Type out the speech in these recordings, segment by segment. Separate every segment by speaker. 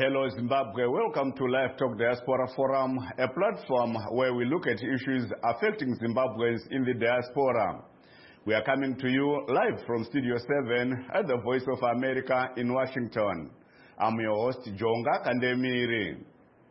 Speaker 1: Hello Zimbabwe, welcome to Live Talk Diaspora Forum, a platform where we look at issues affecting Zimbabweans in the diaspora. We are coming to you live from Studio 7 at the Voice of America in Washington. I'm your host, Jonga Kandemiri.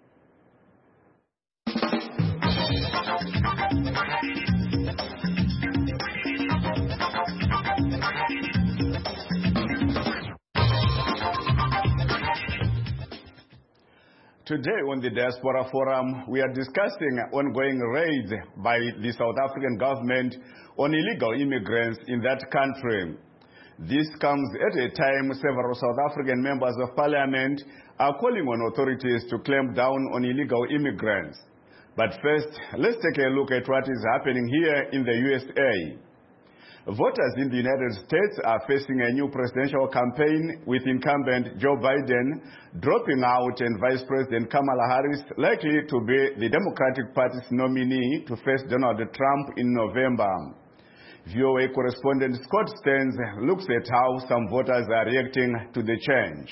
Speaker 1: Today on the Diaspora Forum, we are discussing ongoing raids by the South African government on illegal immigrants in that country. This comes at a time several South African members of parliament are calling on authorities to clamp down on illegal immigrants. But first, let's take a look at what is happening here in the USA. Voters in the United States are facing a new presidential campaign with incumbent Joe Biden dropping out and Vice President Kamala Harris likely to be the Democratic Party's nominee to face Donald Trump in November. VOA correspondent Scott Stearns looks at how some voters are reacting to the change.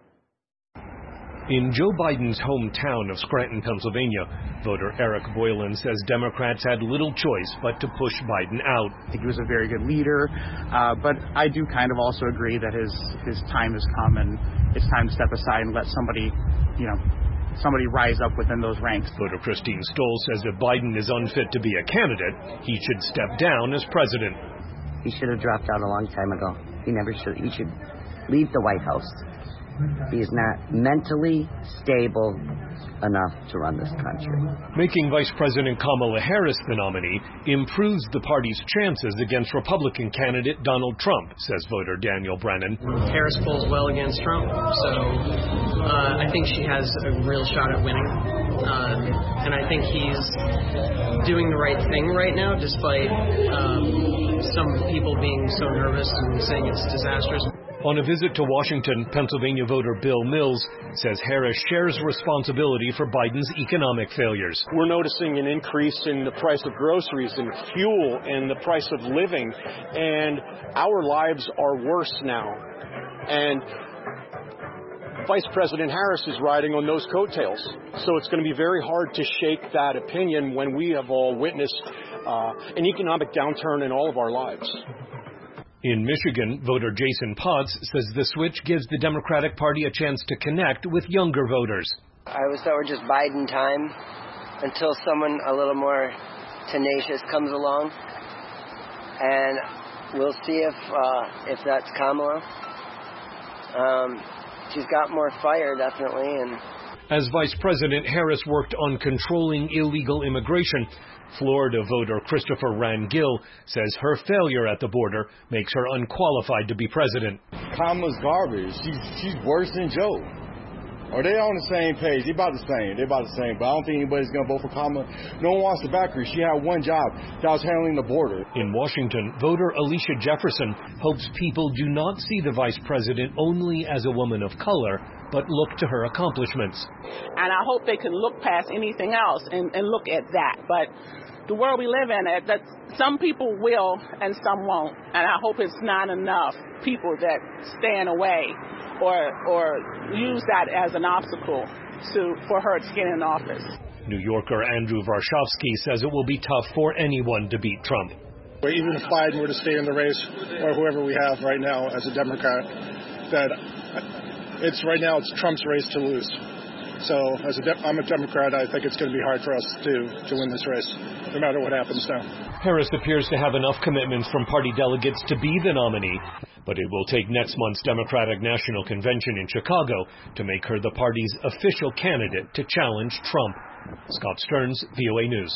Speaker 2: In Joe Biden's hometown of Scranton, Pennsylvania, voter Eric Boylan says Democrats had little choice but to push Biden out.
Speaker 3: I think he was a very good leader, but I do kind of also agree that his time has come and it's time to step aside and let somebody rise up within those ranks.
Speaker 2: Voter Christine Stoll says if Biden is unfit to be a candidate, he should step down as president.
Speaker 4: He should have dropped out a long time ago. He should leave the White House. He is not mentally stable enough to run this country.
Speaker 2: Making Vice President Kamala Harris the nominee improves the party's chances against Republican candidate Donald Trump, says voter Daniel Brennan.
Speaker 5: Harris polls well against Trump, so I think she has a real shot at winning. And I think he's doing the right thing right now, despite some people being so nervous and saying it's disastrous.
Speaker 2: On a visit to Washington, Pennsylvania voter Bill Mills says Harris shares responsibility for Biden's economic failures.
Speaker 6: We're noticing an increase in the price of groceries and fuel and the price of living, and our lives are worse now. And Vice President Harris is riding on those coattails. So it's going to be very hard to shake that opinion when we have all witnessed an economic downturn in all of our lives.
Speaker 2: In Michigan, voter Jason Potts says the switch gives the Democratic Party a chance to connect with younger voters.
Speaker 7: I always thought we're just Biden time until someone a little more tenacious comes along. And we'll see if that's Kamala. She's got more fire, definitely. And
Speaker 2: as Vice President, Harris worked on controlling illegal immigration. Florida voter Christopher Rangel says her failure at the border makes her unqualified to be president.
Speaker 8: Kamala's garbage. She's worse than Joe. Are they on the same page? They're about the same. But I don't think anybody's going to vote for Kamala. No one wants to back her. She had one job. That was handling the border.
Speaker 2: In Washington, voter Alicia Jefferson hopes people do not see the vice president only as a woman of color, but look to her accomplishments.
Speaker 9: And I hope they can look past anything else and look at that. But the world we live in, that some people will and some won't. And I hope it's not enough people that stand away or use that as an obstacle for her to get in office.
Speaker 2: New Yorker Andrew Varshavsky says it will be tough for anyone to beat Trump.
Speaker 10: Even if Biden were to stay in the race, or whoever we have right now as a Democrat, that it's Trump's race to lose. So I'm a Democrat. I think it's going to be hard for us to win this race, no matter what happens now.
Speaker 2: Harris appears to have enough commitments from party delegates to be the nominee, but it will take next month's Democratic National Convention in Chicago to make her the party's official candidate to challenge Trump. Scott Stearns, VOA News.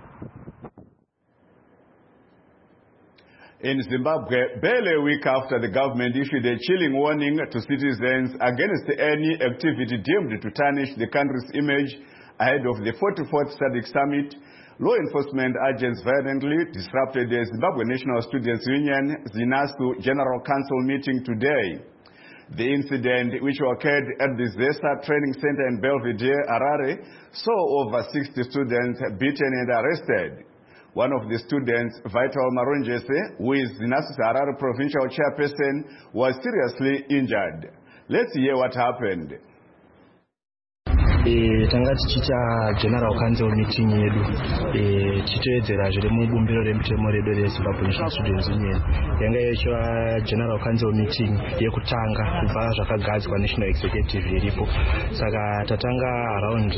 Speaker 1: In Zimbabwe, barely a week after the government issued a chilling warning to citizens against any activity deemed to tarnish the country's image ahead of the 44th SADC Summit, law enforcement agents violently disrupted the Zimbabwe National Students Union ZINASU General Council meeting today. The incident, which occurred at the ZESA Training Center in Belvedere, Harare, saw over 60 students beaten and arrested. One of the students, Vital Marunjese, who is ZINASU's Harare provincial chairperson, was seriously injured. Let's hear what happened.
Speaker 11: tanga tichiita general council meeting yedu tichiteedzera zviri mubumbiro remutemo redu reZimbabwe National Students Union. Yanga yaitwa general council meeting yekutanga kubva zvakagadzwa national executive iripo. Saka tatanga around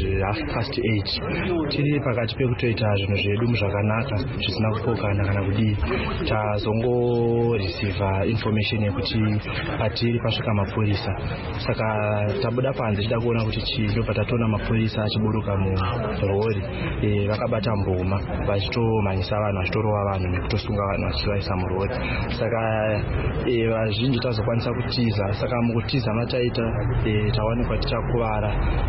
Speaker 11: 8:30 tiri pakati pekutoita zvinhu zvedu zvakanaka zvisina kupokana kana kudii. Tazongo receive information yekuti patiri pasvika mapurisa. Saka tabuda panze tichida kuona kuti chii patatoona mapurisa achiburuka murori vakabata mboma vachitomhanyisa vanhu vachitorova vanhu nekutosunga vanhu vachivaisa murori. Saka vazhinji tazokwanisa kutiza. Saka mukutiza mataita tawanikwa tichakuvara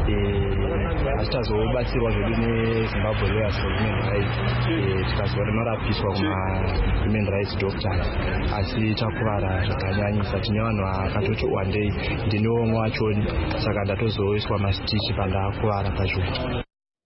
Speaker 11: asi tazobatsirwa zvedu neZimbabwe Lawyers for Human Rights tikazova nemarapiswa kuma-human rights doctors asi takuvara zvakanyanyisa. Tine vanhu vakatoti wandei ndinewo umwe wachoni saka ndatozoiswa masitichi pandakuvara pazvino.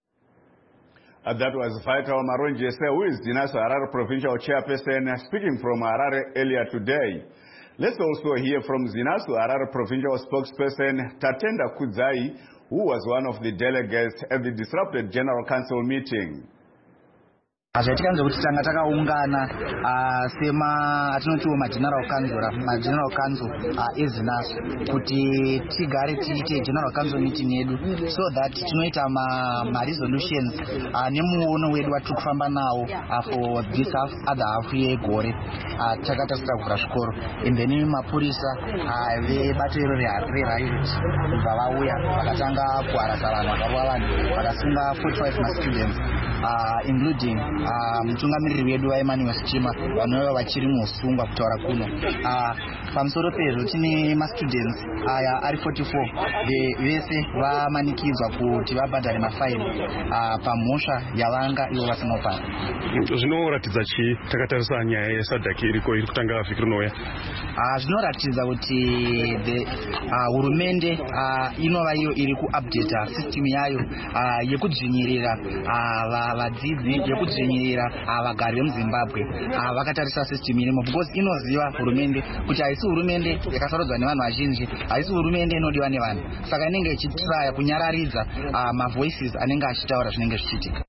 Speaker 1: That was Vital Maronjese, who is Zinasu Harare Provincial Chairperson, speaking from Harare earlier today. Let's also hear from Zinasu Harare Provincial Spokesperson Tatenda Kudzai, who was one of the delegates at the disrupted General Council meeting.
Speaker 12: Zvatikanzwa kuti tanga takaungana sema atinotiwo mageneral council eZinasu kuti tigare tiite general council meeting yedu so that tinoita ma resolutions nemuono wedu watiri kufamba nawo for this other half yegore takatasira kuvhura zvikoro and then mapurisa vebato iro reriot kubva vauya vakatanga kuharasa vanhu vakarwa vanhu vakasunga 45 mastudents including mutungamiriri wedu waEmmanuel Chima vanova vachiri musungwa kutaura kuno. Pamusoro pezvo tine mastudents aya ari 44 vese vamanikidzwa kuti vabhadhare mafaini pamhosva yavanga ivo vasinopara.
Speaker 13: Zvinoratidza chi takatarisa nyaya yesadhaki iriko iri kutanga vhiki rinouya.
Speaker 12: Zvinoratidza kuti hurumende inova iyo iri kuupdate system yayo yekudzvinyirira vadzidzi yekudzvinyirira vagari vemuZimbabwe vakatarisa system irimo because inoziva hurumende kuti haisi hurumende yakasarudzwa nevanhu vazhinji, haisi hurumende inodiwa nevanhu, saka inenge ichitraya kunyararidza mavoices anenge achitaura zvinenge zvichiitika.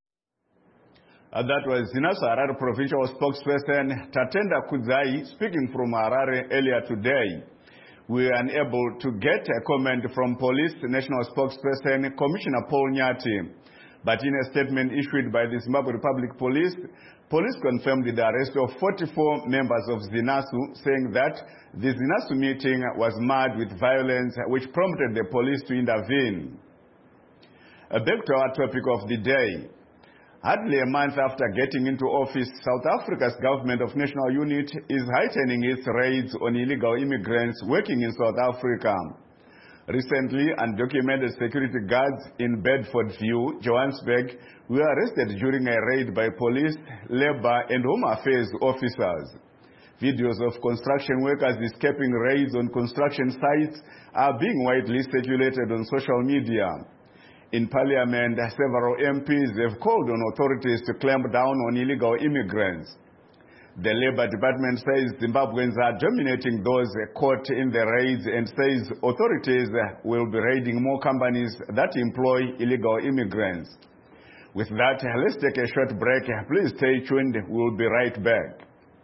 Speaker 1: That was Zinasu Harare Provincial Spokesperson Tatenda Kudzai speaking from Harare earlier today. We were unable to get a comment from Police National Spokesperson Commissioner Paul Nyati. But in a statement issued by the Zimbabwe Republic Police, police confirmed the arrest of 44 members of Zinasu, saying that the Zinasu meeting was marred with violence, which prompted the police to intervene. Back to our topic of the day. Hardly a month after getting into office, South Africa's government of national unity is heightening its raids on illegal immigrants working in South Africa. Recently, undocumented security guards in Bedfordview, Johannesburg, were arrested during a raid by police, labor and home affairs officers. Videos of construction workers escaping raids on construction sites are being widely circulated on social media. In Parliament, several MPs have called on authorities to clamp down on illegal immigrants. The Labour Department says Zimbabweans are dominating those caught in the raids and says authorities will be raiding more companies that employ illegal immigrants. With that, let's take a short break. Please stay tuned. We'll be right back.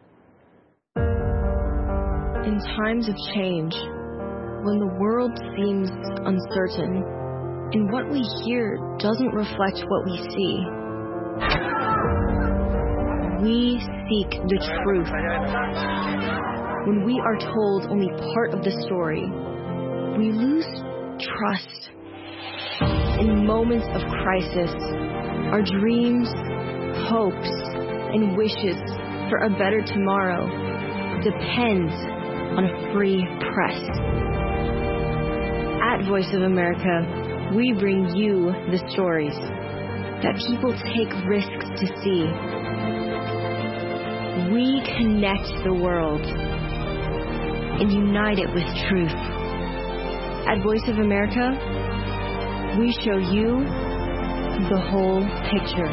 Speaker 14: In times of change, when the world seems uncertain and what we hear doesn't reflect what we see, we seek the truth. When we are told only part of the story, we lose trust. In moments of crisis, our dreams, hopes, and wishes for a better tomorrow depends on a free press. At Voice of America, we bring you the stories that people take risks to see. We connect the world and unite it with truth. At Voice of America, we show you the whole picture.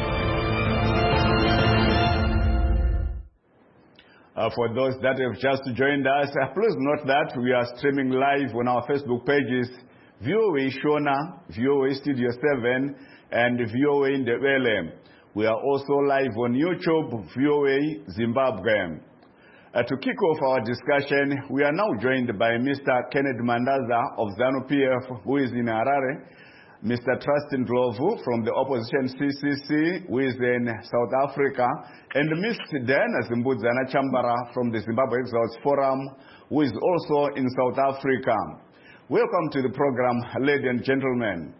Speaker 1: For those that have just joined us, please note that we are streaming live on our Facebook pages, VOA Shona, VOA Studio 7, and VOA Ndebele. We are also live on YouTube, VOA Zimbabwe. To kick off our discussion, we are now joined by Mr. Kenneth Mandaza of ZANU-PF, who is in Harare, Mr. Trustin Ndlovu from the opposition CCC, who is in South Africa, and Ms. Diana Zimbudzana Chambara from the Zimbabwe Exiles Forum, who is also in South Africa. Welcome to the program, ladies and gentlemen.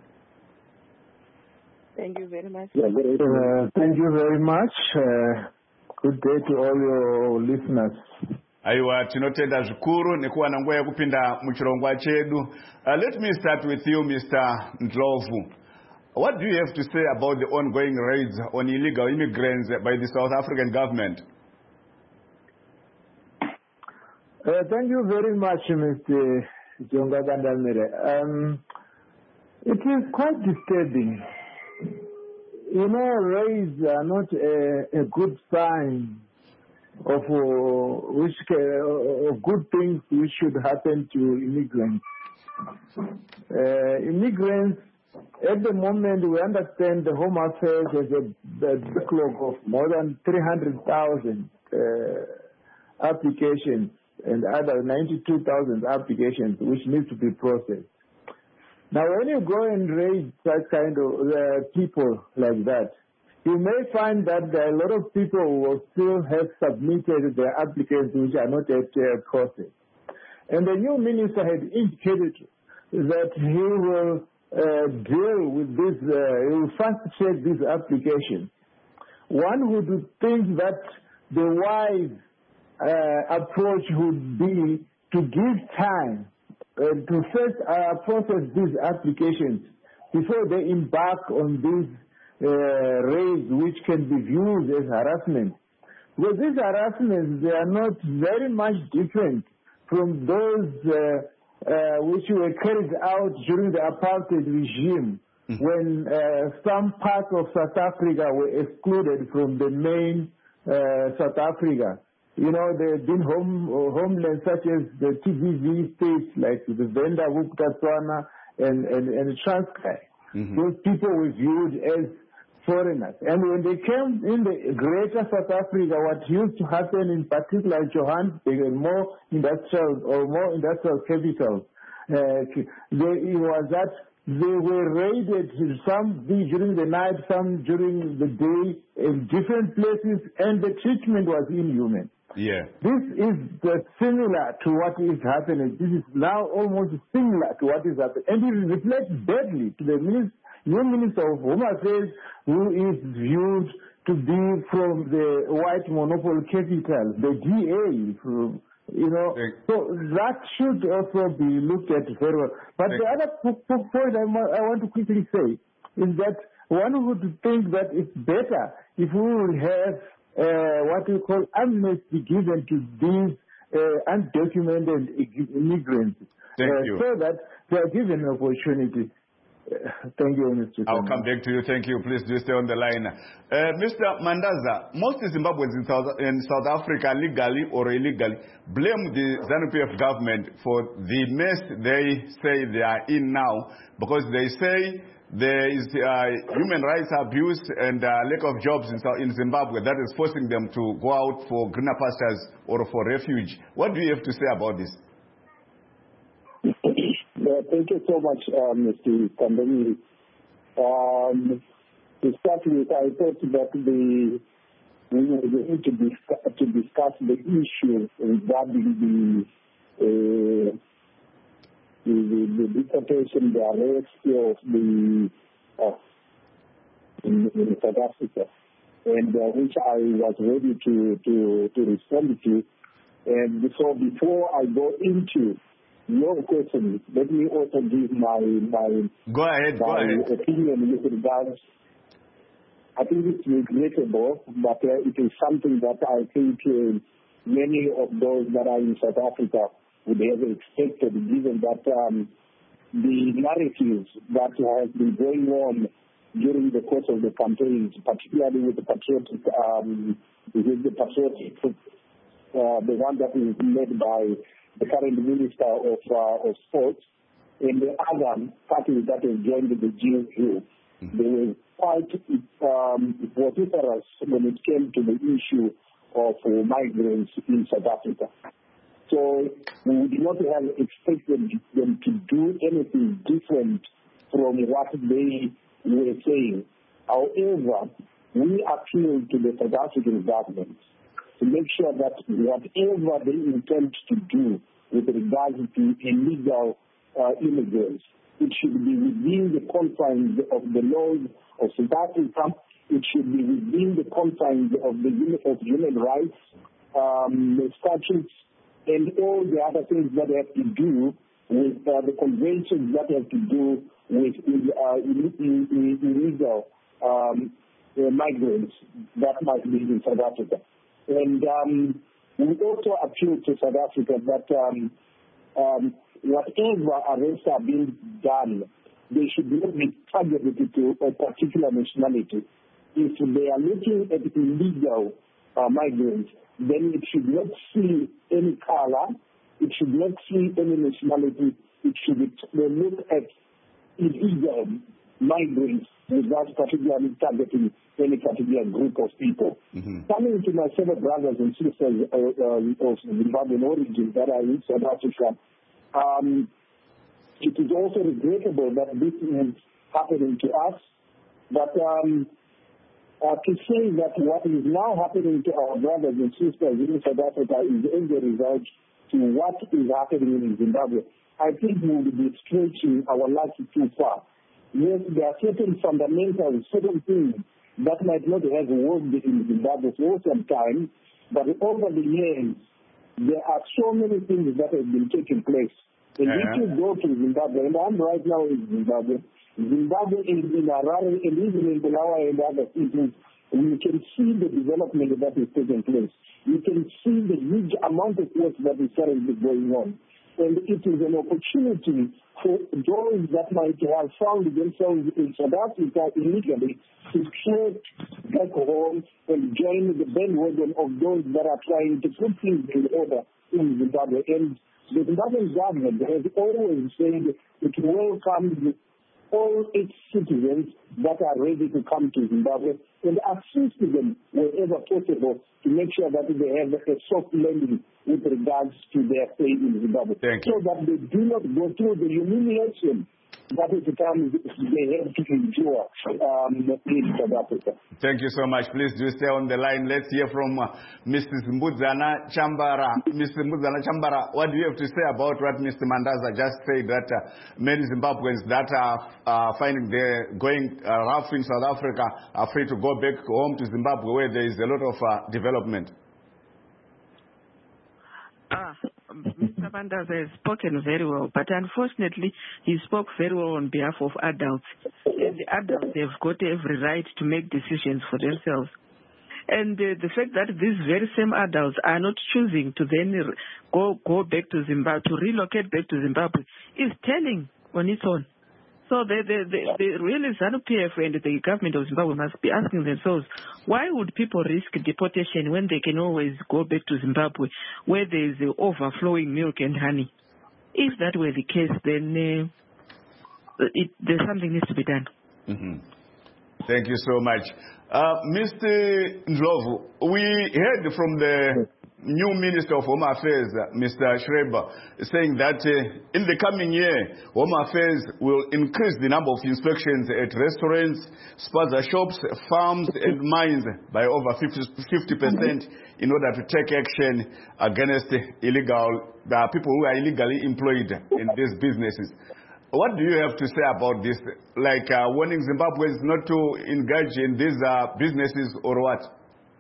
Speaker 15: Thank you very much.
Speaker 16: Thank you very much. Good day to all your listeners.
Speaker 1: Aiwa tinotenda zvikuru nekuwa na nguva yekupinda muchirongwa chedu. Let me start with you, Mr. Ndlovu. What do you have to say about the ongoing raids on illegal immigrants by the South African government?
Speaker 16: Thank you very much, Mr. Jonga Gandamere. It is quite disturbing. You know, raids are not a good sign of good things which should happen to immigrants. Immigrants, at the moment, we understand the Home Affairs has a backlog of more than 300,000 applications and other 92,000 applications which need to be processed. Now, when you go and raid such kind of people like that, you may find that there are a lot of people who will still have submitted their applications which are not yet processed. And the new minister had indicated that he will deal with this, he will fast-track these applications. One would think that the wise approach would be to give time to first process these applications before they embark on these raids which can be viewed as harassment. Because these harassments, they are not very much different from those which were carried out during the apartheid regime when some parts of South Africa were excluded from the main South Africa. You know, there have been homelands such as the TVV states like the Venda, Botswana, and Transkei. Those people were viewed as foreigners. And when they came in the greater South Africa, what used to happen in particular Johannesburg and more industrial capitals, it was that they were raided, some during the night, some during the day, in different places, and the treatment was inhuman.
Speaker 1: Yeah.
Speaker 16: This is similar to what is happening. This is now almost similar to what is happening. And it reflects badly to the new Minister of Home Affairs, who is viewed to be from the white monopoly capital, the DA, so that should also be looked at very well. But the other point I want to quickly say is that one would think that it's better if we will have what we call amnesty given to these undocumented immigrants, so that they are given an opportunity. Thank you, Mr.
Speaker 1: I'll come back to you. Thank you. Please do stay on the line. Mr. Mandaza, most Zimbabweans in South Africa, legally or illegally, blame the ZANU-PF government for the mess they say they are in now, because they say there is human rights abuse and lack of jobs in Zimbabwe that is forcing them to go out for greener pastures or for refuge. What do you have to say about this?
Speaker 17: Thank you so much, Mr. Kandamiri. To start with, I thought that we were going to discuss the issue regarding the deportation, the arrest of in South Africa, and which I was ready to respond to. And so before I go into your question, let me also give my opinion with regards. I think it's regrettable, but it is something that I think many of those that are in South Africa would have expected, given that the narratives that have been going on during the course of the campaigns, particularly with the patriotic, the one that is led by the current Minister of Sports, and the other parties that have joined the GSU, they were quite vociferous when it came to the issue of migrants in South Africa. So we would not have expected them to do anything different from what they were saying. However, we appeal to the South African government to make sure that whatever they intend to do with regards to illegal immigrants, it should be within the confines of the laws of South Africa. It should be within the confines of the human rights statutes and all the other things that have to do with the conventions that have to do with illegal migrants that might be in South Africa. And we also appeal to South Africa that whatever arrests are being done, they should not be targeted to a particular nationality. If they are looking at illegal migrants, then it should not see any color, it should not see any nationality, it should look at illegal migrants without particularly targeting any particular group of people. Coming to my fellow brothers and sisters of Zimbabwean origin that are in South Africa, it is also regrettable that this is happening to us, but to say that what is now happening to our brothers and sisters in South Africa is as a result to what is happening in Zimbabwe, I think we would be stretching our luck too far. Yes, there are certain fundamentals, certain things that might not have worked in Zimbabwe for some time, but over the years, there are so many things that have been taking place. And if you go to Zimbabwe, and I'm right now in Zimbabwe, Zimbabwe in Harare and even in Bulawayo and other cities, we can see the development that is taking place. You can see the huge amount of work that is currently going on. And it is an opportunity for those that might have found themselves in South Africa illegally to trek back home and join the bandwagon of those that are trying to put things in order in Zimbabwe. And the Zimbabwean government has always said it welcomes all its citizens that are ready to come to Zimbabwe and assist them wherever possible to make sure that they have a soft landing with regards to their stay in Zimbabwe. So that they do not go through the humiliation that it comes they have to endure in South Africa.
Speaker 1: Thank you so much. Please do stay on the line. Let's hear from Mrs. Mbudzana Chambara. Mrs. Mbudzana Chambara, what do you have to say about what Mr. Mandaza just said, that many Zimbabweans that are finding they're going rough in South Africa are free to go back home to Zimbabwe where there is a lot of development?
Speaker 15: Mr. Mandaza has spoken very well, but unfortunately he spoke very well on behalf of adults. And the adults have got every right to make decisions for themselves. And the fact that these very same adults are not choosing to then go back to Zimbabwe, to relocate back to Zimbabwe, is telling on its own. So the really ZANU-PF and the government of Zimbabwe must be asking themselves, why would people risk deportation when they can always go back to Zimbabwe where there is overflowing milk and honey? If that were the case, then there's something needs to be done.
Speaker 1: Thank you so much. Mr. Ndlovu, we heard from the new Minister of Home Affairs, Mr. Schreiber, saying that in the coming year, Home Affairs will increase the number of inspections at restaurants, spaza shops, farms and mines by over 50% in order to take action against people who are illegally employed in these businesses. What do you have to say about this? Like warning Zimbabweans not to engage in these businesses or what?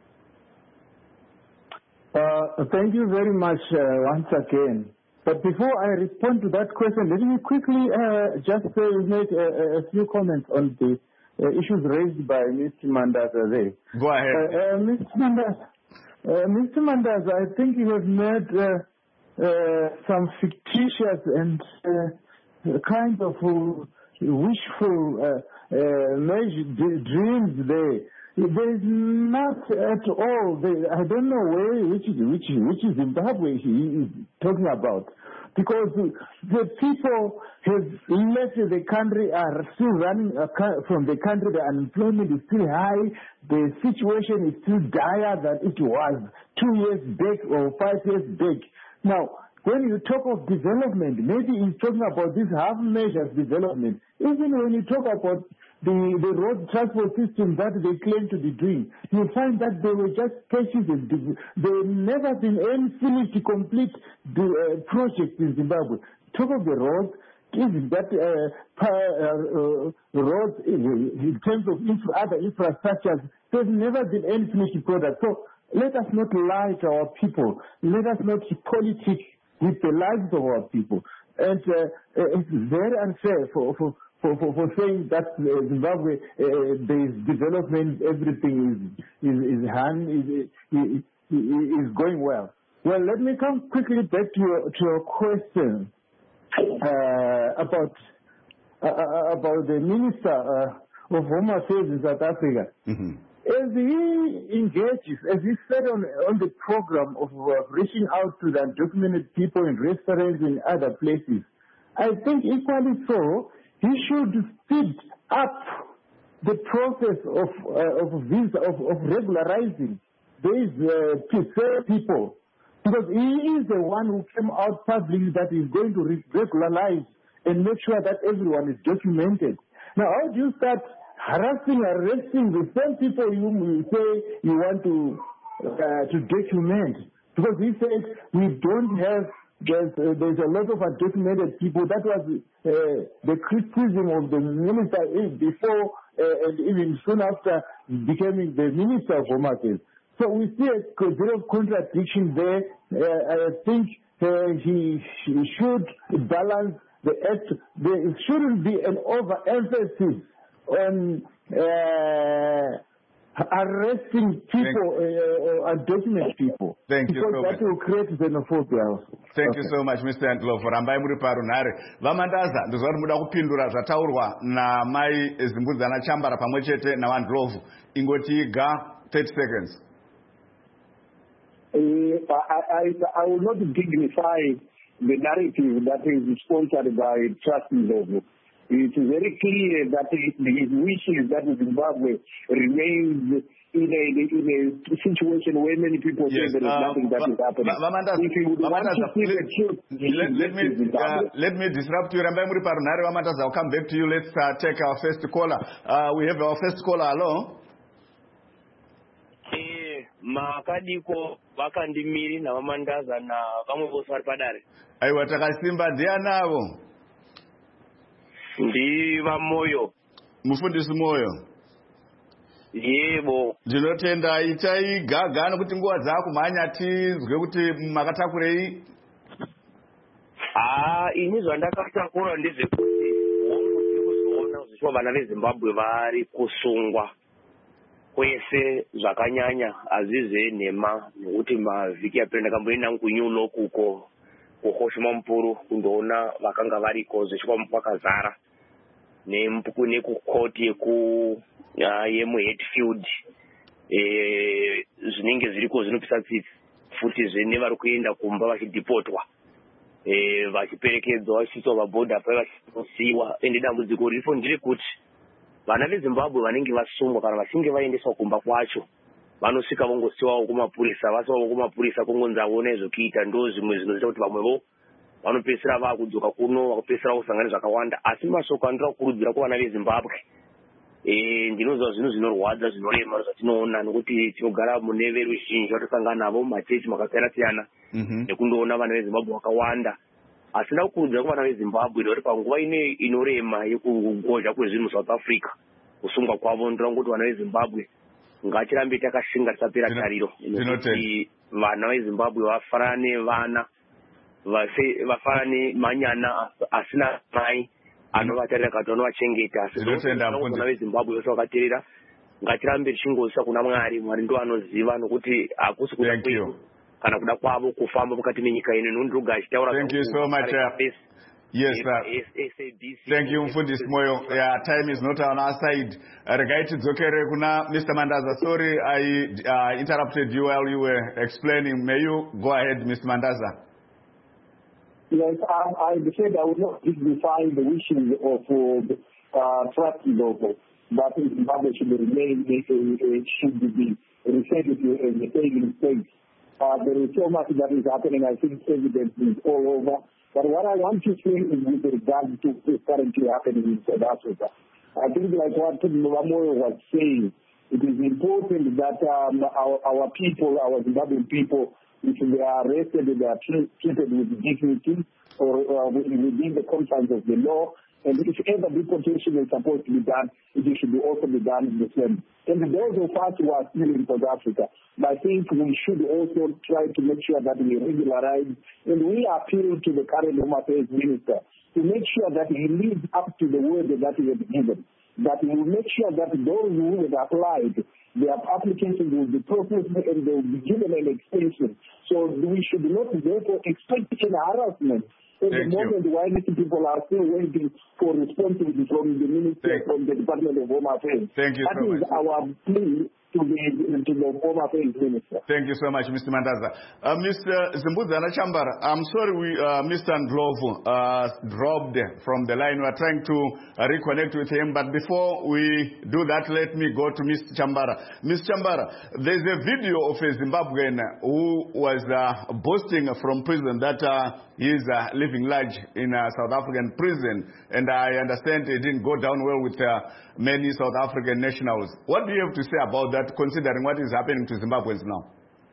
Speaker 16: Thank you very much once again. But before I respond to that question, let me quickly just make a few comments on the issues raised by Mr. Mandaza there.
Speaker 1: Go ahead.
Speaker 16: Mr. Mandaza, I think you have made some fictitious and kind of wishful dreams there. There is not at all. I don't know which Zimbabwe he is talking about. because the people have left the country, are still running from the country. The unemployment is still high. The situation is still dire than it was 2 years back or 5 years back. Now, when you talk of development, maybe he's talking about this half-measure development. Even when you talk about the road transport system that they claim to be doing, you find that they were just patches. There have never been any finished, complete project in Zimbabwe. Talk of the roads, even that roads in terms of other infrastructures, there's never been any finished product. So let us not lie to our people. Let us not politic with the lives of our people. And it's very unfair for saying that Zimbabwe, there is development, everything is going well. Well, let me come quickly back to your question about the Minister of Home Affairs in South Africa. Mm-hmm. As he engages, as he said on the program of reaching out to the undocumented people in restaurants and other places, I think equally so, he should speed up the process of regularizing these people, because he is the one who came out publicly that is going to regularize and make sure that everyone is documented. Now, how do you start harassing, arresting the same people you say you want to document? Because he said we don't have. There's a lot of undocumented people. That was the criticism of the minister before and even soon after becoming the Minister of Home Affairs. So we see a bit of contradiction there. I think he should balance the act. There shouldn't be an overemphasis on arresting people or undocumented people.
Speaker 1: Thank you so much.
Speaker 16: That will create xenophobia also.
Speaker 1: Thank you so much, Mr. Andlovu. Rambai muri parunhare. Vamandaza, ndizva kuti muda kupindura zvataurwa namai Zimbudzana Chambara pamwechete naVandlovu. Ingotiga 30 seconds.
Speaker 17: I will not dignify the narrative that is sponsored by Trust Ndlovu. It's very clear that his wish is that Zimbabwe remains in a situation where many people say there is nothing that is happening. If you would want to see the truth,
Speaker 1: let me disrupt you. Rambai muri parunhare Vamandaza, I'll come back to you. Let's take our first caller. We have our first caller. Hello.
Speaker 18: Makadiko vakandimiri naVamandaza na vamwe vose vari padare.
Speaker 1: Aiwa, takasimba ndianavo.
Speaker 18: Ndiva Moyo.
Speaker 1: Mufundisi Moyo.
Speaker 18: Yebo.
Speaker 1: Ndinotenda itai gaga nokuti nguva dzakumhanya tizwe kuti makatakurei.
Speaker 18: Ini zvandakatakura ndezvekuti hongu tiri kuzoona zvichwa vana veZimbabwe vari kusungwa kwese zvakanyanya azvize nhema nekuti mavhiki apera ndakamboenda kuNew York uko kuHoshima Mpuru kundoona vakanga variko zvichwa kwakazara nekukoti yemuHatfield zvinenge zviriko zvinopisa tsitsi futizve nevari kuenda kumba vachidhipotwa vachiperekedzwa vachiswa pabhodha pai vachisiiwa. Ende dambudziko riripo nderekuti vana veZimbabwe vanenge vasungwa kana vachinge vaendeswa kumba kwacho vanosvika vongosiwawo kumapurisa, vasiwawo kumapurisa kongonzi aona zvokuita. Ndo zvimwe zvinoita kuti vamwevo vanopedzisira vakudzoka kuno vakupedzisira kusangana zvakawanda. Asi mashoko andira kukurudzira kuvana veZimbabwe, ndinozva zvinhu zvinorwadza zvinorema zvatinoona nekuti tinogara mune veruzhinji vatosangana navo mumachechi makasiyana siyana nekundoona vana veZimbabwe vakawanda. Asi nda kukurudzira kuvana veZimbabwe nekuti panguva inorema yekugozha kwezvinhu South Africa kusungwa kwavo, ndira kuti vana veZimbabwe ngatirambe takashinga tisapera tariro nekuti vana veZimbabwe vafanana nevana, vafanana nemanyana asina mai anovatarira kuti anovachengeta. Asi vana veZimbabwe vose vakateerera ngatirambe tichingozisa kuna Mwari. Mwari ndo anoziva, nokuti hakusi kuda kwedu kana kuda kwavo kufamba mukati menyika ino. Nondruga achitaura.
Speaker 1: Thank you so much. Yes, sir. Thank you, Mfundisi Moyo. Yeah, time is not on our side. Regai tidzokere kuna Mr. Mandaza. Sorry, I interrupted you while you were explaining. May you go ahead, Mr. Mandaza?
Speaker 17: Yes, I said I would not define the wishes of trust people, but Zimbabwe should remain, should be referred to as a failing state. There is so much that is happening. I think evidence is all over. But what I want to say is with regard to what is currently happening in South Africa. I think like what Mamoyo was saying, it is important that our people, our Zimbabwean people, if they are arrested, they are treated with dignity or within the confines of the law. And if ever deportation is supposed to be done, it should also be done the same. And those of us who are still in South Africa, I think we should also try to make sure that we regularize, and we appeal to the current Home Affairs Minister to make sure that he lives up to the word that he has given, that he will make sure that those who have applied, their applications will be processed and they will be given an extension. So we should not therefore expect any harassment. At the moment, while these people are still waiting for responses from the Minister, from the Department of Home Affairs.
Speaker 1: Thank you so much.
Speaker 17: That is our plea to the Home Affairs Minister.
Speaker 1: Thank you so much, Mr. Mandaza. Mr. Zimbuzana Chambara, I'm sorry Mr. Ndlovu dropped from the line. We're trying to reconnect with him, but before we do that, let me go to Mr. Chambara. Mr. Chambara, there's a video of a Zimbabwean who was boasting from prison that he's living large in a South African prison, and I understand it didn't go down well with many South African nationals. What do you have to say about that, considering what is happening to Zimbabweans now?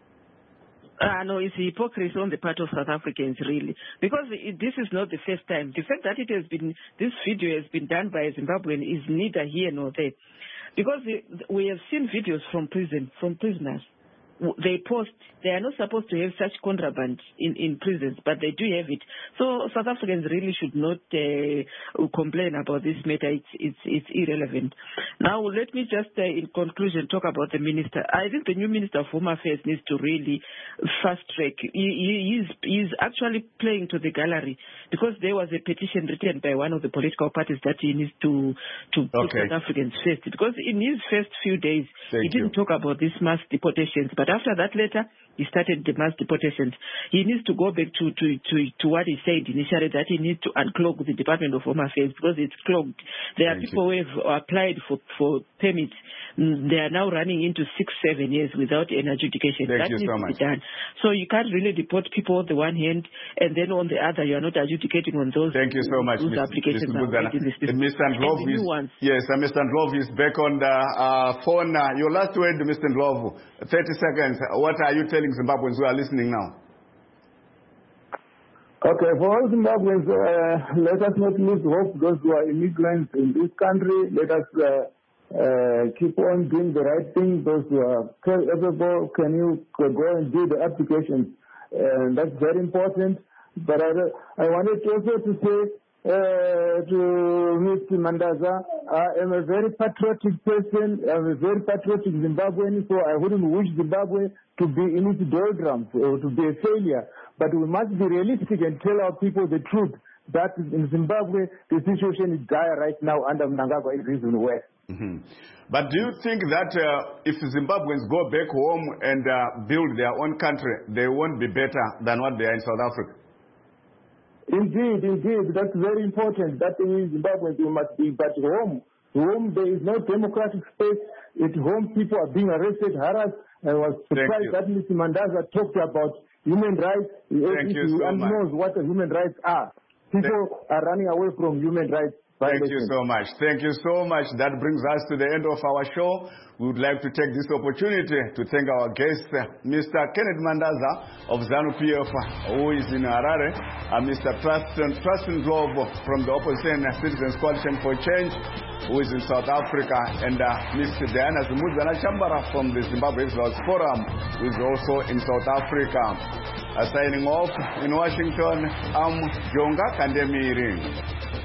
Speaker 15: No, it's hypocrisy on the part of South Africans, really. Because this is not the first time. The fact that this video has been done by a Zimbabwean is neither here nor there. Because we have seen videos from prisoners. They post, they are not supposed to have such contraband in prisons, but they do have it. So South Africans really should not complain about this matter. It's irrelevant. Now, let me just, in conclusion, talk about the minister. I think the new Minister of Home Affairs needs to really fast track. He's actually playing to the gallery, because there was a petition written by one of the political parties that he needs to put South Africans first. Because in his first few days, he didn't talk about these mass deportations, but after that letter, he started the mass deportations. He needs to go back to what he said initially, that he needs to unclog the Department of Home Affairs, because it's clogged. There are people who have applied for permits. They are now running into 6-7 years without any adjudication. That needs to be done. So you can't really deport people on the one hand, and then on the other, you are not adjudicating on those.
Speaker 1: Thank you so much,
Speaker 15: applications.
Speaker 1: Mr. Ndlovu, yes, Mr. Ndlovu is back on the phone. Your last word, Mr. Ndlovu, 30 seconds. What are you telling Zimbabweans who are listening now?
Speaker 16: Okay, for all Zimbabweans, let us not lose hope. Those who are immigrants in this country, let us keep on doing the right thing. Those who are capable, can you go and do the applications? And that's very important. But I wanted also to say to Mr. Mandaza, I am a very patriotic person. I'm a very patriotic Zimbabwean, so I wouldn't wish Zimbabwe to be in its doldrums or to be a failure. But we must be realistic and tell our people the truth, that in Zimbabwe, the situation is dire right now under Mnangagwa in Reason West.
Speaker 1: But do you think that if Zimbabweans go back home and build their own country, they won't be better than what they are in South Africa?
Speaker 16: Indeed. That's very important. That means Zimbabweans, you must be back home. Home, there is no democratic space. At home, people are being arrested, harassed. I was surprised that Mr. Mandaza talked about human rights. He knows what human rights are. People are running away from human rights.
Speaker 1: Thank you so much. Thank you so much. That brings us to the end of our show. We would like to take this opportunity to thank our guest, Mr. Kenneth Mandaza of ZANU-PF, who is in Harare, and Mr. Trustin Globe from the Opposition Citizens Coalition for Change, who is in South Africa, and Mr. Diana Zimbuzana Chambara from the Zimbabwe Exiles Forum, who is also in South Africa. Signing off in Washington, I'm Jonga Kandemiri.